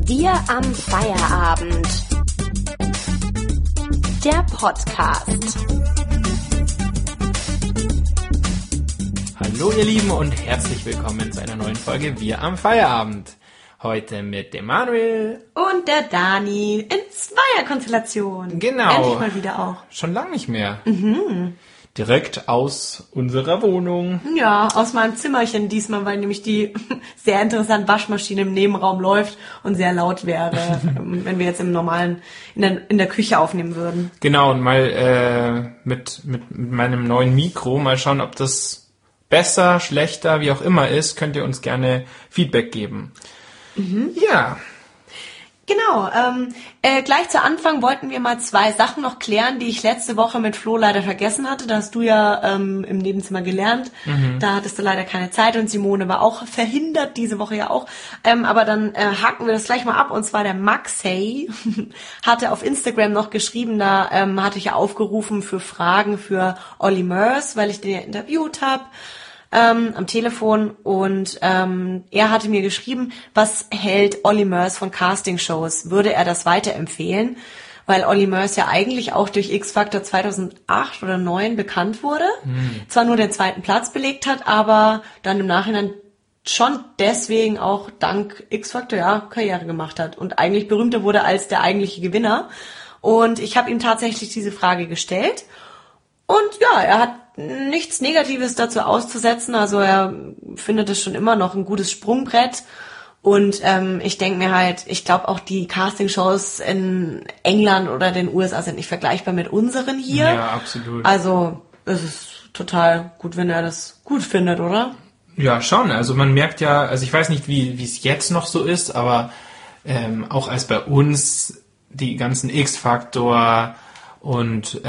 Wir am Feierabend. Der Podcast. Hallo ihr Lieben und herzlich willkommen zu einer neuen Folge Wir am Feierabend. Heute mit dem Manuel und der Dani in Zweierkonstellation. Genau. Endlich mal wieder auch. Schon lange nicht mehr. Direkt aus unserer Wohnung. Ja, aus meinem Zimmerchen diesmal, weil nämlich die sehr interessante Waschmaschine im Nebenraum läuft und sehr laut wäre, wenn wir jetzt im normalen, in der Küche aufnehmen würden. Genau, und mal mit meinem neuen Mikro mal schauen, ob das besser, schlechter, wie auch immer ist, könnt ihr uns gerne Feedback geben. Ja. Genau, gleich zu Anfang wollten wir mal 2 Sachen noch klären, die ich letzte Woche mit Flo leider vergessen hatte. Da hast du ja im Nebenzimmer gelernt, da hattest du leider keine Zeit und Simone war auch verhindert, diese Woche ja auch. Aber dann haken wir das gleich mal ab, und zwar der Maxey hatte auf Instagram noch geschrieben, da hatte ich ja aufgerufen für Fragen für Olly Murs, weil ich den ja interviewt habe. Am Telefon, und er hatte mir geschrieben, was hält Olly Murs von Castingshows? Würde er das weiterempfehlen? Weil Olly Murs ja eigentlich auch durch X-Factor 2008 oder 2009 bekannt wurde, zwar nur den 2. Platz belegt hat, aber dann im Nachhinein schon deswegen auch dank X-Factor Karriere gemacht hat und eigentlich berühmter wurde als der eigentliche Gewinner. Und ich habe ihm tatsächlich diese Frage gestellt. Und ja, er hat nichts Negatives dazu auszusetzen. Also er findet es schon immer noch ein gutes Sprungbrett. Und ich denke mir halt, ich glaube auch die Castingshows in England oder den USA sind nicht vergleichbar mit unseren hier. Ja, absolut. Also es ist total gut, wenn er das gut findet, oder? Ja, schon. Also man merkt ja, also ich weiß nicht, wie es jetzt noch so ist, aber auch als bei uns die ganzen X-Factor und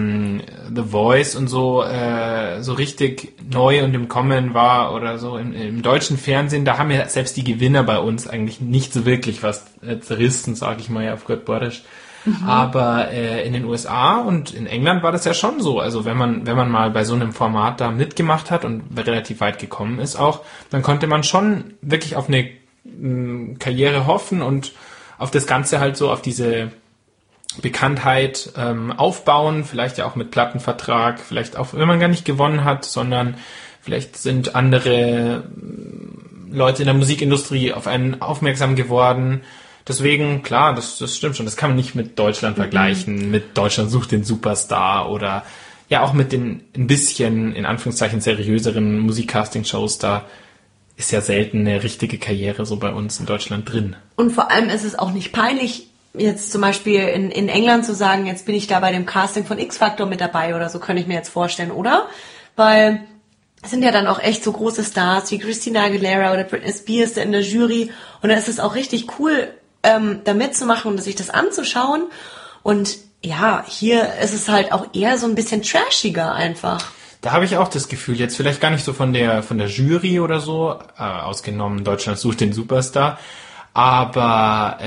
The Voice und so so richtig neu und im Kommen war oder so im deutschen Fernsehen, da haben ja selbst die Gewinner bei uns eigentlich nicht so wirklich was zerrissen, sage ich mal ja auf Gut Borisch. Aber in den USA und in England war das ja schon so. Also wenn man mal bei so einem Format da mitgemacht hat und relativ weit gekommen ist auch, dann konnte man schon wirklich auf eine Karriere hoffen und auf das Ganze halt so, auf diese Bekanntheit aufbauen, vielleicht ja auch mit Plattenvertrag, vielleicht auch, wenn man gar nicht gewonnen hat, sondern vielleicht sind andere Leute in der Musikindustrie auf einen aufmerksam geworden. Deswegen, klar, das stimmt schon. Das kann man nicht mit Deutschland vergleichen, mit Deutschland sucht den Superstar oder ja auch mit den ein bisschen, in Anführungszeichen, seriöseren Musikcasting-Shows. Da ist ja selten eine richtige Karriere so bei uns in Deutschland drin. Und vor allem ist es auch nicht peinlich, jetzt zum Beispiel in England zu sagen, jetzt bin ich da bei dem Casting von X-Factor mit dabei oder so, könnte ich mir jetzt vorstellen, oder? Weil es sind ja dann auch echt so große Stars wie Christina Aguilera oder Britney Spears in der Jury, und da ist es auch richtig cool, da mitzumachen und sich das anzuschauen. Und ja, hier ist es halt auch eher so ein bisschen trashiger einfach. Da habe ich auch das Gefühl, jetzt vielleicht gar nicht so von der Jury oder so, ausgenommen Deutschland sucht den Superstar, aber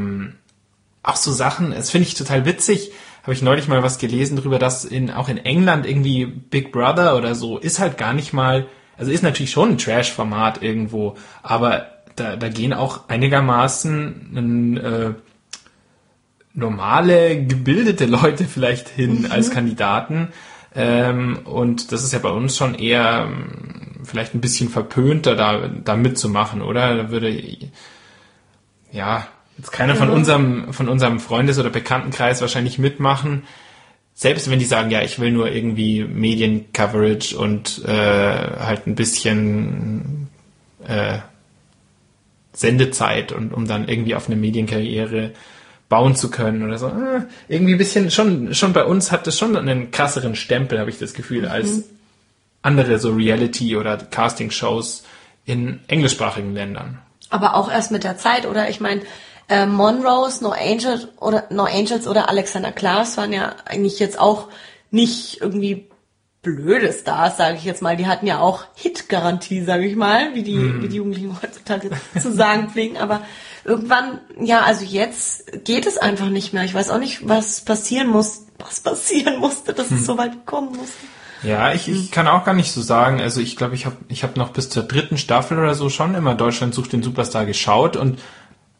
auch so Sachen, das finde ich total witzig, habe ich neulich mal was gelesen drüber, dass auch in England irgendwie Big Brother oder so ist halt gar nicht mal, also ist natürlich schon ein Trash-Format irgendwo, aber da gehen auch einigermaßen normale, gebildete Leute vielleicht hin als Kandidaten. Und das ist ja bei uns schon eher vielleicht ein bisschen verpönter, da mitzumachen, oder? Da würde jetzt keiner von unserem Freundes- oder Bekanntenkreis wahrscheinlich mitmachen. Selbst wenn die sagen, ja, ich will nur irgendwie Mediencoverage und halt ein bisschen Sendezeit, und um dann irgendwie auf eine Medienkarriere bauen zu können oder so. Irgendwie ein bisschen, schon bei uns hat das schon einen krasseren Stempel, habe ich das Gefühl, als andere so Reality- oder Casting-Shows in englischsprachigen Ländern. Aber auch erst mit der Zeit, oder? Ich meine, Monrose, No Angels oder Alexander Klaas waren ja eigentlich jetzt auch nicht irgendwie blöde Stars, sage ich jetzt mal. Die hatten ja auch Hit-Garantie, sage ich mal, wie die Jugendlichen heutzutage zu sagen pflegen. Aber irgendwann, also jetzt geht es einfach nicht mehr. Ich weiß auch nicht, was passieren musste, dass es so weit kommen musste. Ja, ich kann auch gar nicht so sagen. Also ich glaube, ich hab noch bis zur 3. Staffel oder so schon immer Deutschland sucht den Superstar geschaut, und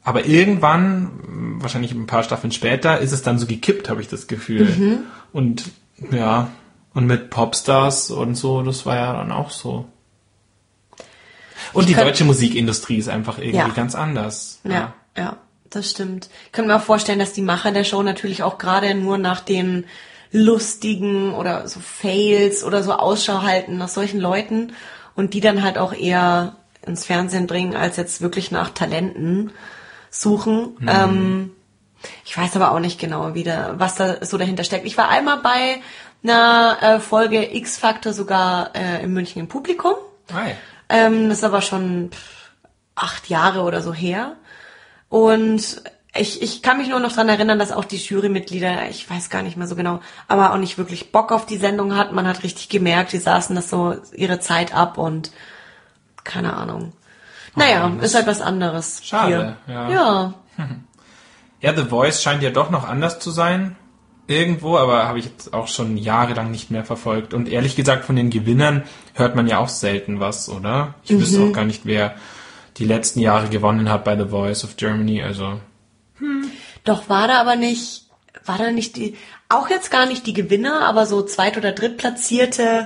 Aber irgendwann, wahrscheinlich ein paar Staffeln später, ist es dann so gekippt, habe ich das Gefühl. Und ja, und mit Popstars und so, das war ja dann auch so. Und die deutsche Musikindustrie ist einfach irgendwie ganz anders. Ja, das stimmt. Ich kann mir auch vorstellen, dass die Macher der Show natürlich auch gerade nur nach den lustigen oder so Fails oder so Ausschau halten nach solchen Leuten und die dann halt auch eher ins Fernsehen bringen, als jetzt wirklich nach Talenten suchen. Ich weiß aber auch nicht genau, was da so dahinter steckt. Ich war einmal bei einer Folge X-Factor sogar in München im Publikum. Hi. Das ist aber schon 8 Jahre oder so her. Und ich kann mich nur noch dran erinnern, dass auch die Jurymitglieder, ich weiß gar nicht mehr so genau, aber auch nicht wirklich Bock auf die Sendung hatten. Man hat richtig gemerkt, die saßen das so ihre Zeit ab und keine Ahnung. Naja, ist halt was anderes. Schade, hier. Ja. Ja, The Voice scheint ja doch noch anders zu sein. Irgendwo, aber habe ich jetzt auch schon jahrelang nicht mehr verfolgt. Und ehrlich gesagt, von den Gewinnern hört man ja auch selten was, oder? Ich wüsste auch gar nicht, wer die letzten Jahre gewonnen hat bei The Voice of Germany, also. Doch, war da nicht die, auch jetzt gar nicht die Gewinner, aber so Zweit- oder Drittplatzierte,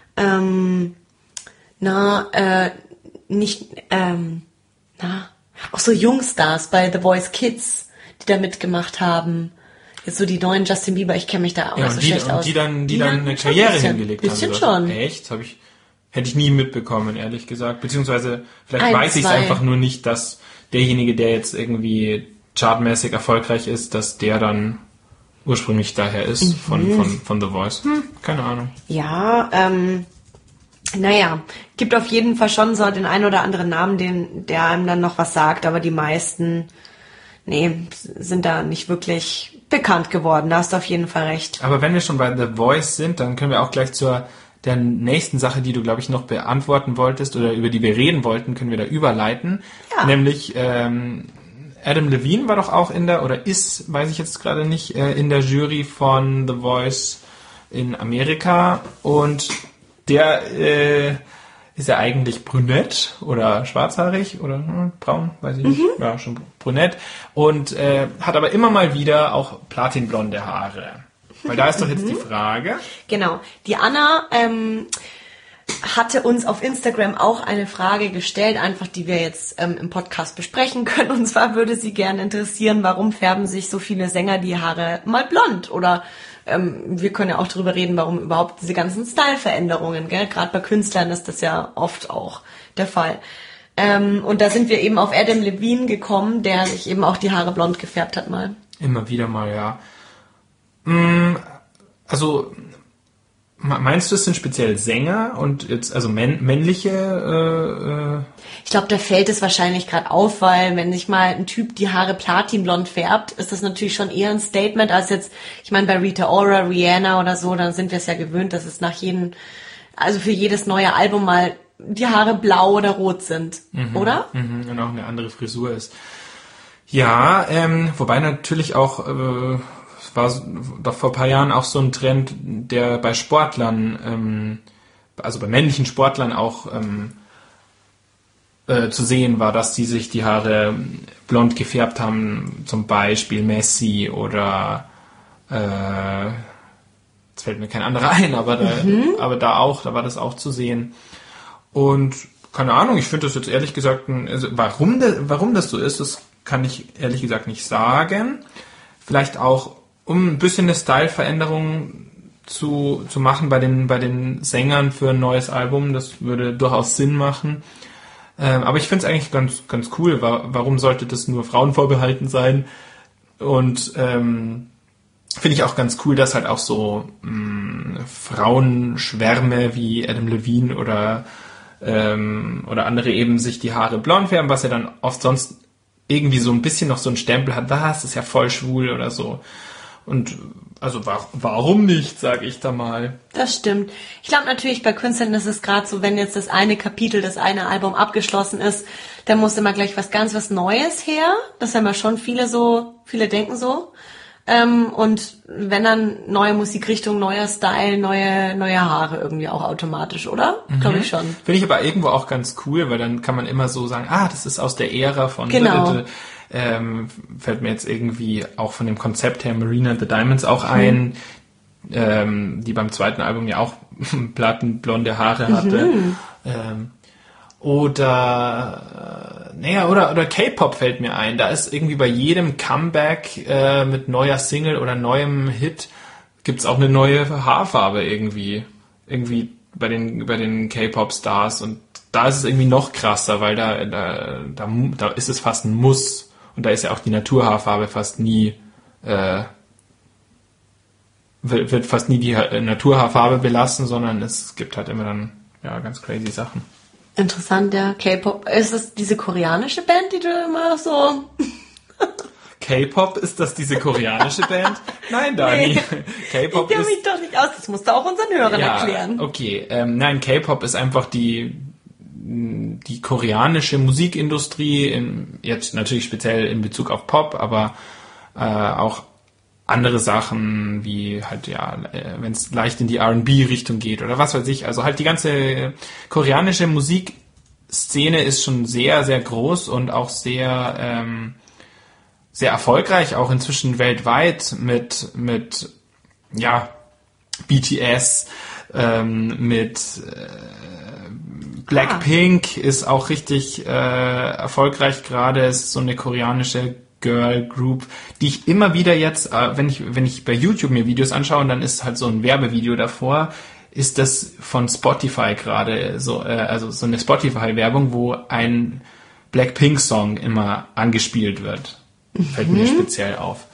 auch so Jungstars bei The Voice Kids, die da mitgemacht haben. Jetzt so die neuen Justin Bieber, ich kenne mich da auch nicht so schlecht aus. Die dann eine Karriere hingelegt haben. Bisschen schon. Echt? Hätte ich nie mitbekommen, ehrlich gesagt. Beziehungsweise, vielleicht weiß ich es einfach nur nicht, dass derjenige, der jetzt irgendwie chartmäßig erfolgreich ist, dass der dann ursprünglich daher ist von The Voice. Keine Ahnung. Ja, gibt auf jeden Fall schon so den einen oder anderen Namen, der einem dann noch was sagt, aber die meisten, sind da nicht wirklich bekannt geworden. Da hast du auf jeden Fall recht. Aber wenn wir schon bei The Voice sind, dann können wir auch gleich der nächsten Sache, die du, glaube ich, noch beantworten wolltest oder über die wir reden wollten, können wir da überleiten. Ja. Nämlich Adam Levine war doch auch ist, weiß ich jetzt gerade nicht, in der Jury von The Voice in Amerika. Und der ist ja eigentlich brünett oder schwarzhaarig oder braun, weiß ich nicht. Ja, schon brünett. Und hat aber immer mal wieder auch platinblonde Haare. Weil da ist doch jetzt die Frage. Genau. Die Anna hatte uns auf Instagram auch eine Frage gestellt, einfach die wir jetzt im Podcast besprechen können. Und zwar würde sie gerne interessieren, warum färben sich so viele Sänger die Haare mal blond? Oder wir können ja auch darüber reden, warum überhaupt diese ganzen Style-Veränderungen, gell? Gerade bei Künstlern ist das ja oft auch der Fall. Und da sind wir eben auf Adam Levine gekommen, der sich eben auch die Haare blond gefärbt hat mal. Immer wieder mal, ja. Also, meinst du, es sind speziell Sänger und jetzt, also männliche? Ich glaube, da fällt es wahrscheinlich gerade auf, weil wenn sich mal ein Typ die Haare platinblond färbt, ist das natürlich schon eher ein Statement als jetzt, ich meine, bei Rita Ora, Rihanna oder so, dann sind wir es ja gewöhnt, dass es für jedes neue Album mal die Haare blau oder rot sind, oder? Und auch eine andere Frisur ist. Ja, wobei natürlich auch, war doch vor ein paar Jahren auch so ein Trend, der bei Sportlern, also bei männlichen Sportlern auch zu sehen war, dass die sich die Haare blond gefärbt haben, zum Beispiel Messi oder jetzt fällt mir kein anderer ein, aber da war das auch zu sehen. Und keine Ahnung, ich finde das jetzt ehrlich gesagt, warum das so ist, das kann ich ehrlich gesagt nicht sagen. Vielleicht auch um ein bisschen eine Style-Veränderung zu machen bei den Sängern für ein neues Album. Das würde durchaus Sinn machen. Aber ich finde es eigentlich ganz, ganz cool. Warum sollte das nur Frauen vorbehalten sein? Und finde ich auch ganz cool, dass halt auch so Frauenschwärme wie Adam Levine oder andere eben sich die Haare blond färben, was ja dann oft sonst irgendwie so ein bisschen noch so ein Stempel hat. Das ist ja voll schwul oder so. Und also warum nicht, sage ich da mal. Das stimmt. Ich glaube natürlich bei Künstlern ist es gerade so, wenn jetzt das eine Kapitel, das eine Album abgeschlossen ist, dann muss immer gleich was Neues her. Das haben ja schon viele denken so. Und wenn dann neue Musikrichtung, neuer Style, neue Haare irgendwie auch automatisch, oder? Glaube ich schon. Finde ich aber irgendwo auch ganz cool, weil dann kann man immer so sagen, das ist aus der Ära von... Genau. fällt mir jetzt irgendwie auch von dem Konzept her Marina and the Diamonds auch ein, die beim zweiten Album ja auch plattenblonde Haare hatte. Oder K-Pop fällt mir ein. Da ist irgendwie bei jedem Comeback mit neuer Single oder neuem Hit gibt's auch eine neue Haarfarbe irgendwie bei den K-Pop-Stars. Und da ist es irgendwie noch krasser, weil da ist es fast ein Muss. Und da ist ja auch die Naturhaarfarbe fast nie wird fast nie die Naturhaarfarbe belassen, sondern es gibt halt immer dann ganz crazy Sachen. Interessant, ja. K-Pop. Ist das diese koreanische Band, die du immer so... K-Pop, ist das diese koreanische Band? Nein, Dani. Nee. K-Pop ich kenne mich doch nicht aus. Das musst du auch unseren Hörern erklären. Okay. Nein, K-Pop ist einfach die koreanische Musikindustrie, jetzt natürlich speziell in Bezug auf Pop, aber auch andere Sachen wie halt, wenn es leicht in die R&B-Richtung geht oder was weiß ich. Also halt die ganze koreanische Musikszene ist schon sehr, sehr groß und auch sehr, sehr erfolgreich, auch inzwischen weltweit mit BTS, mit Blackpink ist auch richtig erfolgreich gerade. Es ist so eine koreanische Girl Group, die ich immer wieder jetzt, wenn ich bei YouTube mir Videos anschaue und dann ist halt so ein Werbevideo davor, ist das von Spotify gerade so, also so eine Spotify-Werbung, wo ein Blackpink-Song immer angespielt wird. Fällt mir speziell auf.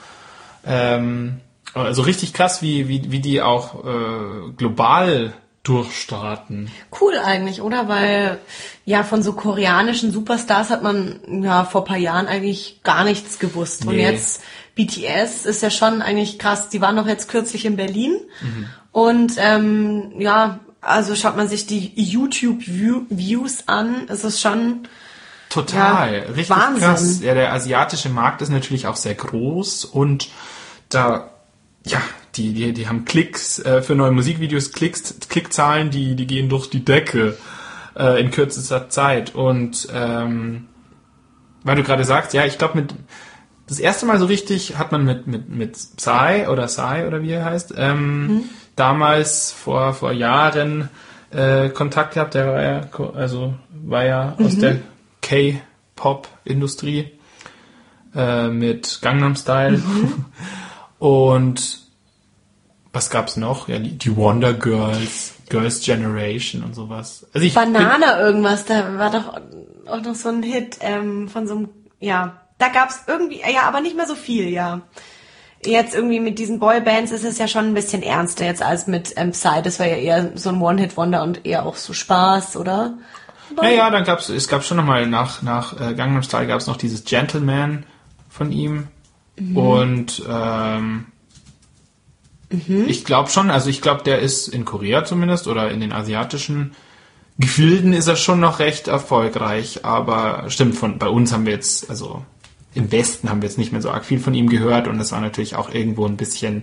Also richtig krass, wie die auch global durchstarten. Cool eigentlich, oder? Weil von so koreanischen Superstars hat man vor ein paar Jahren eigentlich gar nichts gewusst. Nee. Und jetzt BTS ist ja schon eigentlich krass. Die waren noch jetzt kürzlich in Berlin. Und also schaut man sich die YouTube-Views an, es ist schon total, richtig Wahnsinn. Krass. Ja, der asiatische Markt ist natürlich auch sehr groß und da die haben Klicks für neue Musikvideos, Klickzahlen, die gehen durch die Decke in kürzester Zeit. Und weil du gerade sagst, ich glaube, das erste Mal so richtig hat man mit Psy oder wie er heißt, damals vor Jahren Kontakt gehabt. Der war ja aus der K-Pop-Industrie mit Gangnam Style. Und was gab's noch? Ja, die Wonder Girls, Girls' Generation und sowas. Also Banana irgendwas, da war doch auch noch so ein Hit von so einem, da gab's irgendwie, aber nicht mehr so viel, Jetzt irgendwie mit diesen Boybands ist es ja schon ein bisschen ernster jetzt als mit Psy. Das war ja eher so ein One-Hit-Wonder und eher auch so Spaß, oder? Ja, dann es gab schon nochmal nach Gangnam Style gab's noch dieses Gentleman von ihm. Und ich glaube schon, der ist in Korea zumindest oder in den asiatischen Gefilden ist er schon noch recht erfolgreich, aber stimmt, bei uns haben wir jetzt, also im Westen haben wir jetzt nicht mehr so arg viel von ihm gehört und es war natürlich auch irgendwo ein bisschen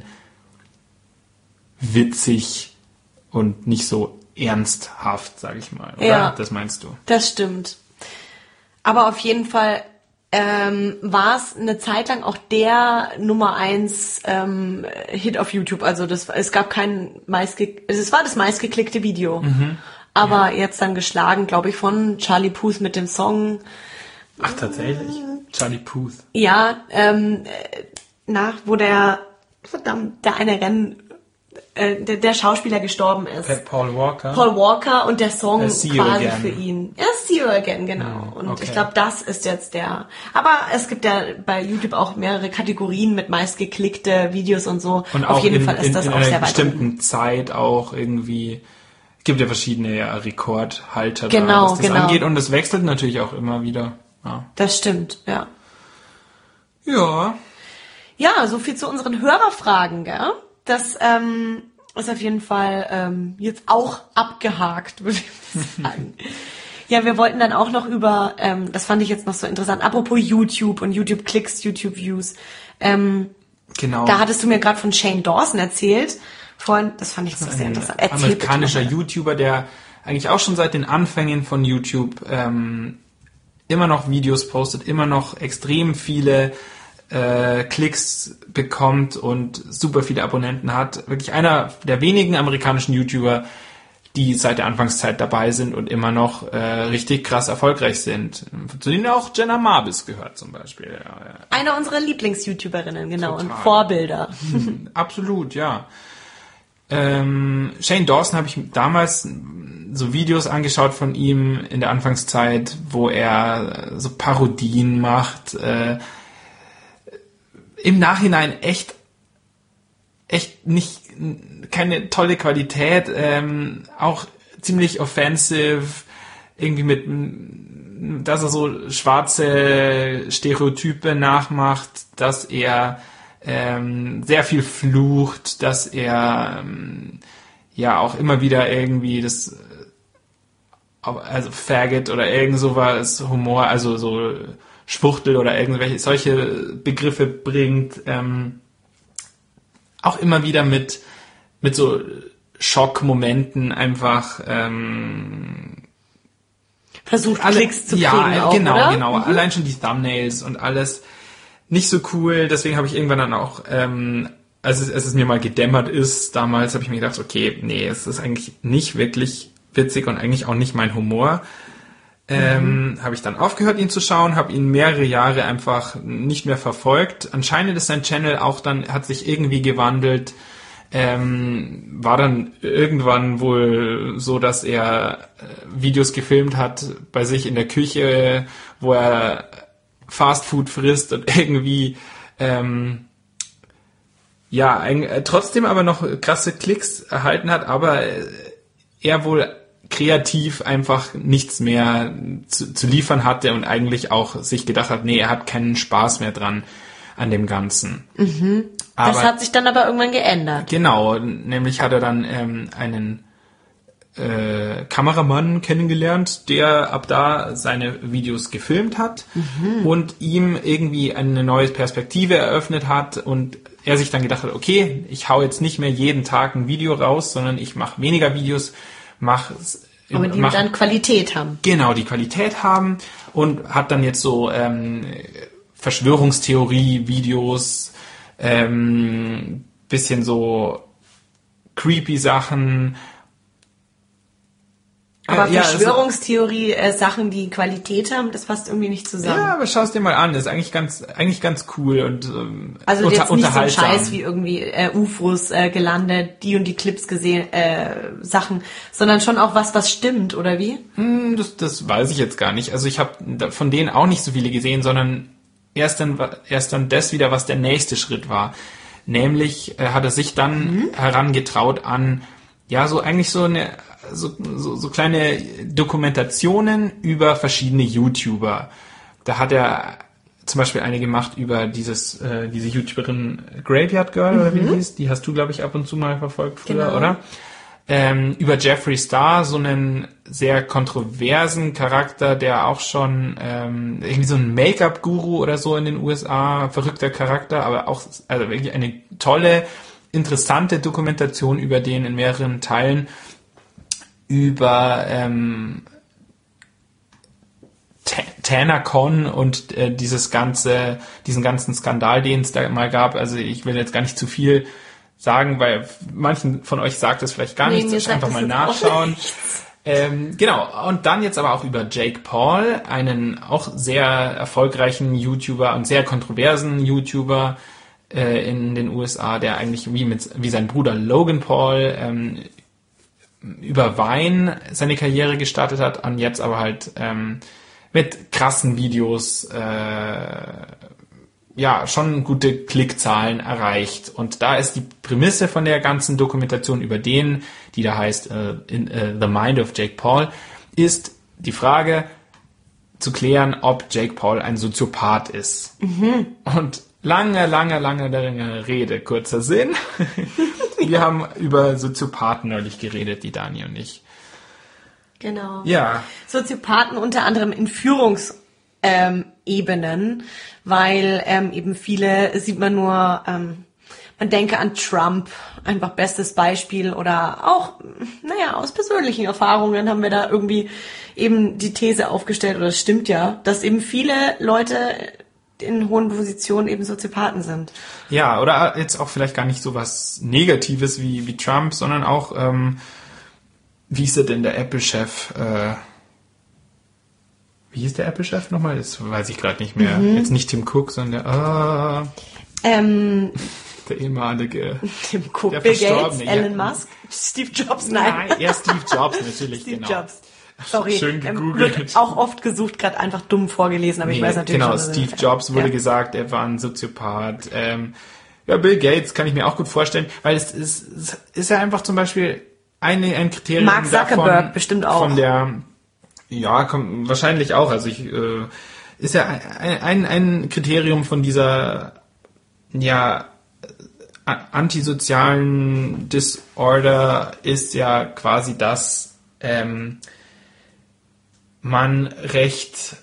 witzig und nicht so ernsthaft, sag ich mal, oder? Ja, das meinst du? Das stimmt. Aber auf jeden Fall war es eine Zeit lang auch der Nummer 1 Hit auf YouTube. Also es gab es war das meistgeklickte Video. Aber jetzt dann geschlagen, glaube ich, von Charlie Puth mit dem Song. Ach, tatsächlich? Charlie Puth. Ja, wo der eine der Schauspieler gestorben ist. Paul Walker. Paul Walker und der Song quasi für ihn. See You Again, genau. Und okay. Ich glaube, das ist jetzt der. Aber es gibt ja bei YouTube auch mehrere Kategorien mit meistgeklickte Videos und so. Und auf jeden Fall ist das auch sehr weit. In einer bestimmten Zeit auch irgendwie. Es gibt ja verschiedene Rekordhalter, was das angeht. Und das wechselt natürlich auch immer wieder. Ja. Das stimmt, ja. Ja. Ja, so viel zu unseren Hörerfragen, gell? Das ist auf jeden Fall jetzt auch abgehakt, würde ich sagen. Ja, wir wollten dann auch noch über, das fand ich jetzt noch so interessant, apropos YouTube und YouTube-Klicks, YouTube-Views. Genau. Da hattest du mir gerade von Shane Dawson erzählt. Vorhin, das fand ich noch sehr interessant. Amerikanischer YouTuber, der eigentlich auch schon seit den Anfängen von YouTube immer noch Videos postet, immer noch extrem viele Klicks bekommt und super viele Abonnenten hat. Wirklich einer der wenigen amerikanischen YouTuber, die seit der Anfangszeit dabei sind und immer noch richtig krass erfolgreich sind. Zu denen auch Jenna Marbles gehört zum Beispiel. Ja. Eine unserer Lieblings-YouTuberinnen, genau, Total. und Vorbilder. Absolut, ja. Shane Dawson habe ich damals so Videos angeschaut von ihm in der Anfangszeit, wo er so Parodien macht. Im Nachhinein echt nicht, keine tolle Qualität, auch ziemlich offensive, irgendwie mit, dass er so schwarze Stereotype nachmacht, dass er sehr viel flucht, dass er ja auch immer wieder irgendwie das, also Faggot oder irgend sowas, Humor, also so Schwuchtel oder irgendwelche solche Begriffe bringt, auch immer wieder mit so Schockmomenten einfach Versucht Klicks zu kriegen ja, auch, genau, oder? genau. Allein schon die Thumbnails und alles nicht so cool. Deswegen habe ich irgendwann dann auch, als es mir mal gedämmert ist, damals habe ich mir gedacht, okay, nee, es ist eigentlich nicht wirklich witzig und eigentlich auch nicht mein Humor. Habe ich dann aufgehört, ihn zu schauen, habe ihn mehrere Jahre einfach nicht mehr verfolgt. Anscheinend ist sein Channel auch dann, hat sich irgendwie gewandelt, war dann irgendwann wohl so, dass er Videos gefilmt hat bei sich in der Küche, wo er Fastfood frisst und irgendwie trotzdem aber noch krasse Klicks erhalten hat, aber er wohl kreativ einfach nichts mehr zu liefern hatte und eigentlich auch sich gedacht hat, nee, er hat keinen Spaß mehr dran an dem Ganzen. Das hat sich dann aber irgendwann geändert. Genau, nämlich hat er dann einen Kameramann kennengelernt, der ab da seine Videos gefilmt hat und ihm irgendwie eine neue Perspektive eröffnet hat und er sich dann gedacht hat, okay, ich hau jetzt nicht mehr jeden Tag ein Video raus, sondern ich mache weniger Videos, aber die dann Qualität haben. Genau, die Qualität haben und hat dann jetzt so Verschwörungstheorie-Videos, bisschen so creepy Sachen. Aber Verschwörungstheorie, Sachen, die Qualität haben, das passt irgendwie nicht zusammen. Ja, aber schau es dir mal an, das ist eigentlich ganz cool und also jetzt nicht so ein unterhaltsam. Scheiß wie irgendwie UFOs gelandet, die und die Clips gesehen, Sachen, sondern schon auch was stimmt, oder wie? Das weiß ich jetzt gar nicht. Also ich habe von denen auch nicht so viele gesehen, sondern erst dann das wieder, was der nächste Schritt war. Nämlich hat er sich dann herangetraut an, ja, so eigentlich so kleine Dokumentationen über verschiedene YouTuber. Da hat er zum Beispiel eine gemacht über diese YouTuberin Graveyard Girl, oder wie die hieß. Die hast du, glaube ich, ab und zu mal verfolgt früher, genau. Oder? Über Jeffree Star, so einen sehr kontroversen Charakter, der auch schon irgendwie so ein Make-up-Guru oder so in den USA, verrückter Charakter, aber auch also wirklich eine tolle, interessante Dokumentation über den in mehreren Teilen, über TanaCon und diesen ganzen Skandal, den es da mal gab. Also ich will jetzt gar nicht zu viel sagen, weil manchen von euch sagt es vielleicht gar nichts. Einfach mal nachschauen. Genau. Und dann jetzt aber auch über Jake Paul, einen auch sehr erfolgreichen YouTuber und sehr kontroversen YouTuber in den USA, der eigentlich wie sein Bruder Logan Paul über Vine seine Karriere gestartet hat und jetzt aber halt mit krassen Videos schon gute Klickzahlen erreicht. Und da ist die Prämisse von der ganzen Dokumentation über den, die da heißt The Mind of Jake Paul, ist die Frage zu klären, ob Jake Paul ein Soziopath ist. Und lange Rede, kurzer Sinn. Wir haben über Soziopathen neulich geredet, die Dani und ich. Genau. Ja. Soziopathen unter anderem in Führungsebenen, weil eben viele sieht man nur Man denke an Trump, einfach bestes Beispiel, oder auch, aus persönlichen Erfahrungen haben wir da irgendwie eben die These aufgestellt, oder es stimmt ja, dass eben viele Leute in hohen Positionen eben Soziopathen sind. Ja, oder jetzt auch vielleicht gar nicht so was Negatives wie Trump, sondern auch, wie ist er denn der Apple-Chef? Wie hieß der Apple-Chef nochmal? Das weiß ich gerade nicht mehr. Jetzt nicht Tim Cook, sondern der ehemalige... Tim Cook, der Bill Gates, Verstorbene, Elon Musk, Steve Jobs, nein. Ja, Steve Jobs natürlich, Steve genau. Jobs. Sorry, Schön gegoogelt. wird auch oft gesucht, gerade einfach dumm vorgelesen, aber ich weiß natürlich genau, schon. Steve Jobs wurde gesagt, er war ein Soziopath. Bill Gates kann ich mir auch gut vorstellen, weil es ist ja einfach zum Beispiel ein Kriterium Mark Zuckerberg davon, bestimmt auch. Von der, wahrscheinlich auch. Also ist ja ein Kriterium von dieser, antisozialen Disorder ist ja quasi, dass man recht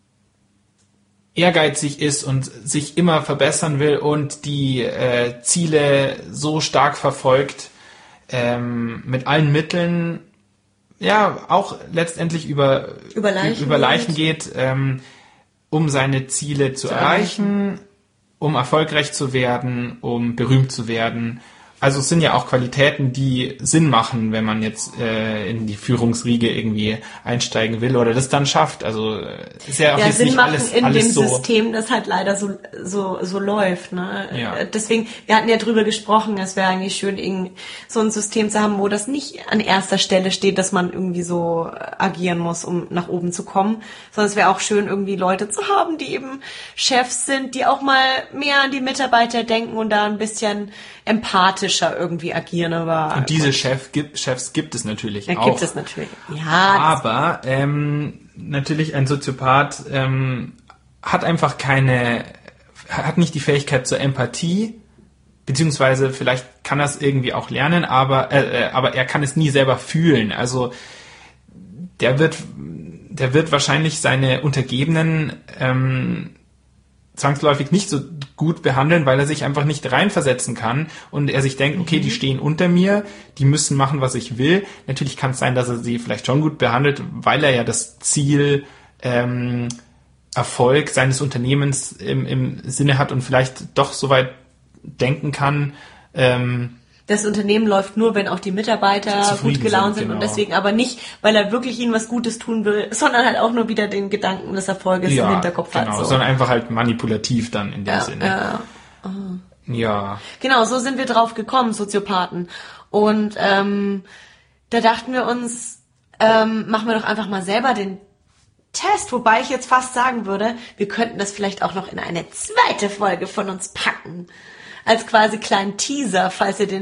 ehrgeizig ist und sich immer verbessern will und die Ziele so stark verfolgt, mit allen Mitteln, auch letztendlich über Leichen geht, um seine Ziele zu erreichen, um erfolgreich zu werden, um berühmt zu werden. Also es sind ja auch Qualitäten, die Sinn machen, wenn man jetzt in die Führungsriege irgendwie einsteigen will oder das dann schafft. Also ist ja auch jetzt Sinn nicht machen alles in dem so System, das halt leider so läuft. Ne? Ja. Deswegen, wir hatten ja drüber gesprochen, es wäre eigentlich schön, so ein System zu haben, wo das nicht an erster Stelle steht, dass man irgendwie so agieren muss, um nach oben zu kommen, sondern es wäre auch schön, irgendwie Leute zu haben, die eben Chefs sind, die auch mal mehr an die Mitarbeiter denken und da ein bisschen empathischer irgendwie agieren. Aber und diese Chefs gibt es natürlich auch. Gibt es natürlich. Ja. Aber natürlich ein Soziopath hat einfach hat nicht die Fähigkeit zur Empathie, beziehungsweise vielleicht kann er es irgendwie auch lernen, aber er kann es nie selber fühlen. Also der wird wahrscheinlich seine Untergebenen zwangsläufig nicht so gut behandeln, weil er sich einfach nicht reinversetzen kann und er sich denkt, okay, die stehen unter mir, die müssen machen, was ich will. Natürlich kann es sein, dass er sie vielleicht schon gut behandelt, weil er ja das Ziel Erfolg seines Unternehmens im Sinne hat und vielleicht doch so weit denken kann. Das Unternehmen läuft nur, wenn auch die Mitarbeiter gut gelaunt sind, genau. Und deswegen aber nicht, weil er wirklich ihnen was Gutes tun will, sondern halt auch nur wieder den Gedanken des Erfolges im Hinterkopf hat. Genau, So. sondern einfach halt manipulativ dann in dem Sinne. Ja. Genau, so sind wir drauf gekommen, Soziopathen. Und da dachten wir uns, machen wir doch einfach mal selber den Test, wobei ich jetzt fast sagen würde, wir könnten das vielleicht auch noch in eine zweite Folge von uns packen. Als quasi kleinen Teaser, falls ihr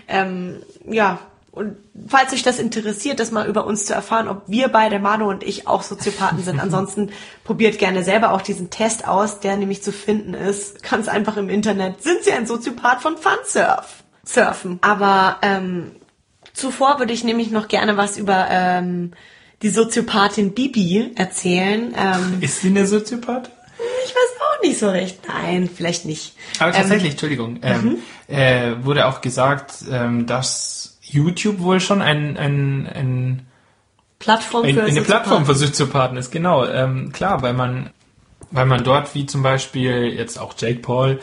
und falls euch das interessiert, das mal über uns zu erfahren, ob wir beide, Manu und ich, auch Soziopathen sind. Ansonsten probiert gerne selber auch diesen Test aus, der nämlich zu finden ist. Ganz einfach im Internet. Sind Sie ein Soziopath von Funsurfen? Aber zuvor würde ich nämlich noch gerne was über die Soziopathin Bibi erzählen. Ist sie eine Soziopath? Ich weiß auch nicht so recht. Nein, vielleicht nicht. Aber tatsächlich, Entschuldigung, wurde auch gesagt, dass YouTube wohl schon eine Plattform für Soziopathen ist. Genau, klar, weil man dort, wie zum Beispiel jetzt auch Jake Paul,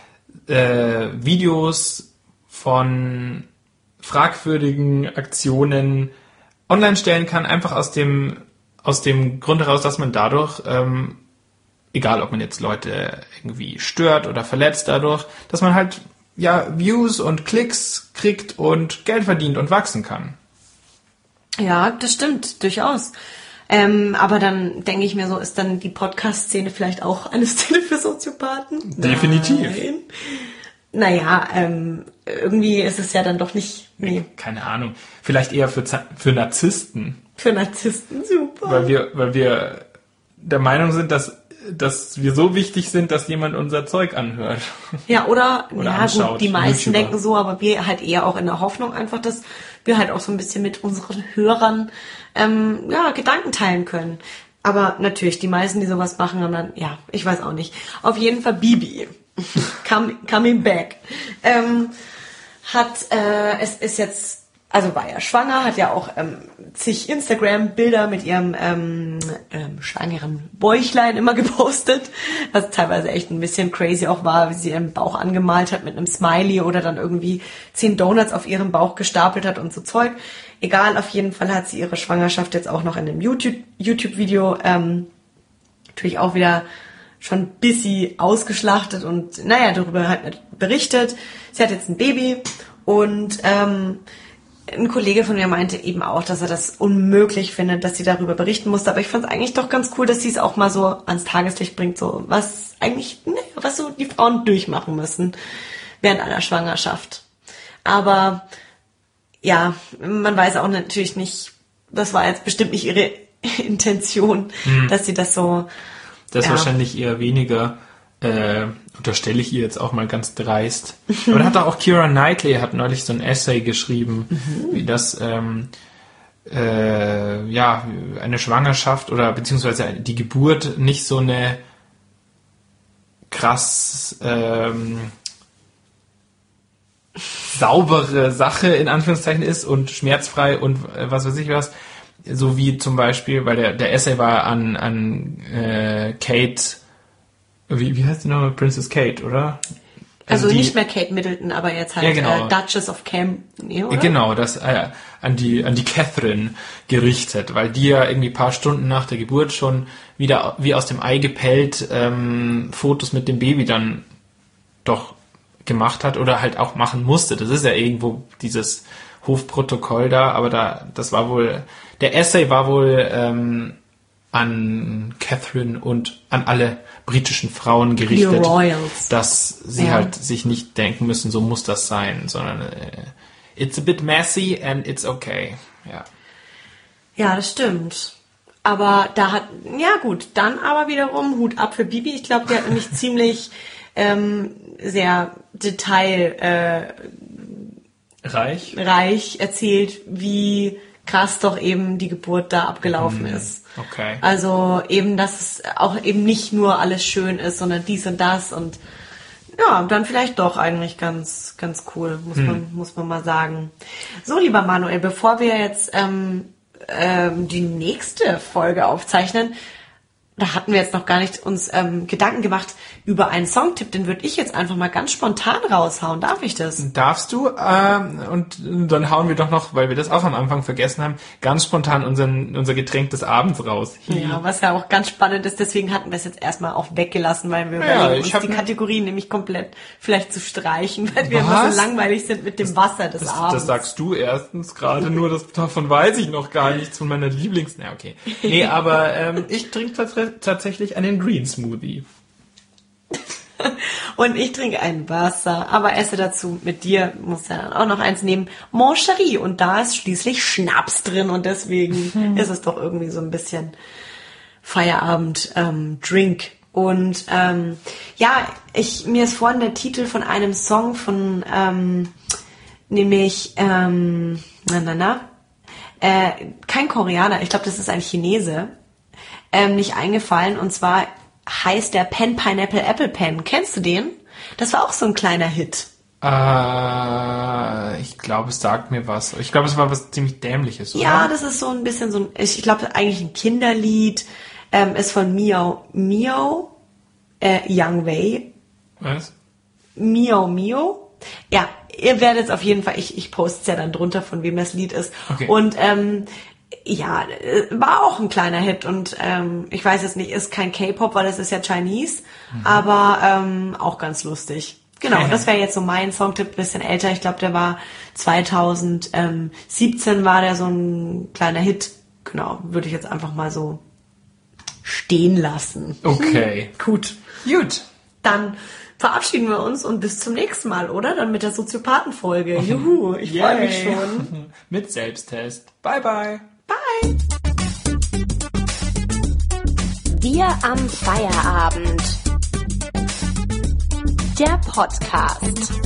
Videos von fragwürdigen Aktionen online stellen kann, einfach aus dem Grund heraus, dass man dadurch egal ob man jetzt Leute irgendwie stört oder verletzt dadurch, dass man halt Views und Klicks kriegt und Geld verdient und wachsen kann. Ja, das stimmt, durchaus. Aber dann denke ich mir so, ist dann die Podcast-Szene vielleicht auch eine Szene für Soziopathen? Definitiv. Nein. Naja, irgendwie ist es ja dann doch nicht... Nee. Keine Ahnung. Vielleicht eher für Narzissten. Für Narzissten, super. Weil wir der Meinung sind, dass wir so wichtig sind, dass jemand unser Zeug anhört. Ja, oder anschaut, gut, die meisten YouTuber. denken so, aber wir halt eher auch in der Hoffnung einfach, dass wir halt auch so ein bisschen mit unseren Hörern Gedanken teilen können. Aber natürlich, die meisten, die sowas machen, haben dann, ich weiß auch nicht. Auf jeden Fall Bibi. Coming back. Es ist jetzt, also war ja schwanger, hat ja auch zig Instagram-Bilder mit ihrem schwangeren Bäuchlein immer gepostet, was teilweise echt ein bisschen crazy auch war, wie sie ihren Bauch angemalt hat mit einem Smiley oder dann irgendwie 10 Donuts auf ihrem Bauch gestapelt hat und so Zeug. Egal, auf jeden Fall hat sie ihre Schwangerschaft jetzt auch noch in einem YouTube-Video natürlich auch wieder schon busy ausgeschlachtet und darüber halt berichtet. Sie hat jetzt ein Baby und ein Kollege von mir meinte eben auch, dass er das unmöglich findet, dass sie darüber berichten musste. Aber ich fand es eigentlich doch ganz cool, dass sie es auch mal so ans Tageslicht bringt, so was so die Frauen durchmachen müssen während einer Schwangerschaft. Aber ja, man weiß auch natürlich nicht, das war jetzt bestimmt nicht ihre Intention, dass sie das so... Das ist wahrscheinlich eher weniger, unterstelle ich ihr jetzt auch mal ganz dreist. Aber da hat auch Keira Knightley hat neulich so ein Essay geschrieben, wie das eine Schwangerschaft oder beziehungsweise die Geburt nicht so eine krass saubere Sache in Anführungszeichen ist und schmerzfrei und was weiß ich was. So wie zum Beispiel, weil der Essay war an Kate, wie heißt die nochmal? Princess Kate, oder? Also nicht mehr Kate Middleton, aber jetzt halt Duchess of Cambridge, oder? Genau, das an die Catherine gerichtet, weil die ja irgendwie ein paar Stunden nach der Geburt schon wieder wie aus dem Ei gepellt Fotos mit dem Baby dann doch gemacht hat oder halt auch machen musste. Das ist ja irgendwo dieses Hofprotokoll da, aber das war wohl, der Essay war wohl an Catherine und an alle britischen Frauen gerichtet, dass sie halt sich nicht denken müssen, so muss das sein, sondern it's a bit messy and it's okay. Ja, das stimmt. Aber dann aber wiederum Hut ab für Bibi. Ich glaube, die hat nämlich ziemlich sehr reich erzählt, wie krass doch eben die Geburt da abgelaufen ist. Okay. Also eben, dass es auch eben nicht nur alles schön ist, sondern dies und das und ja, dann vielleicht doch eigentlich ganz, ganz cool, muss man mal sagen. So, lieber Manuel, bevor wir jetzt die nächste Folge aufzeichnen, da hatten wir jetzt noch gar nicht uns Gedanken gemacht über einen Songtipp, den würde ich jetzt einfach mal ganz spontan raushauen. Darf ich das? Darfst du? Und dann hauen wir doch noch, weil wir das auch am Anfang vergessen haben, ganz spontan unser Getränk des Abends raus. Ja, was ja auch ganz spannend ist, deswegen hatten wir es jetzt erstmal auch weggelassen, weil wir überlegen, uns die Kategorien nämlich komplett vielleicht zu streichen, weil wir immer so langweilig sind mit dem Wasser des Abends. Das sagst du erstens gerade nur, davon weiß ich noch gar nichts von meiner okay. Nee, aber ich trinke tatsächlich einen Green Smoothie. Und ich trinke ein Wasser, aber esse dazu mit dir, muss ja dann auch noch eins nehmen, Mon Chéri. Und da ist schließlich Schnaps drin und deswegen ist es doch irgendwie so ein bisschen Feierabend-Drink. Und mir ist vorhin der Titel von einem Song von nämlich kein Koreaner, ich glaube, das ist ein Chinese, nicht eingefallen. Und zwar heißt der Pen Pineapple Apple Pen. Kennst du den? Das war auch so ein kleiner Hit. Ich glaube, es sagt mir was. Ich glaube, es war was ziemlich Dämliches, oder? Ja, das ist so ein bisschen so ein, ich glaube, eigentlich ein Kinderlied. Ist von Miao Yang Wei. Was? Miao. Ja, ihr werdet es auf jeden Fall, ich poste es ja dann drunter, von wem das Lied ist. Okay. Und war auch ein kleiner Hit und ich weiß jetzt nicht, ist kein K-Pop, weil das ist ja Chinese, aber auch ganz lustig. Genau, das wäre jetzt so mein Songtipp, bisschen älter. Ich glaube, der war 2017 war der so ein kleiner Hit. Genau, würde ich jetzt einfach mal so stehen lassen. Okay. Gut. Dann verabschieden wir uns und bis zum nächsten Mal, oder? Dann mit der Soziopathen-Folge. Juhu, ich freue mich schon. Mit Selbsttest. Bye, bye. Bye. Wir am Feierabend. Der Podcast.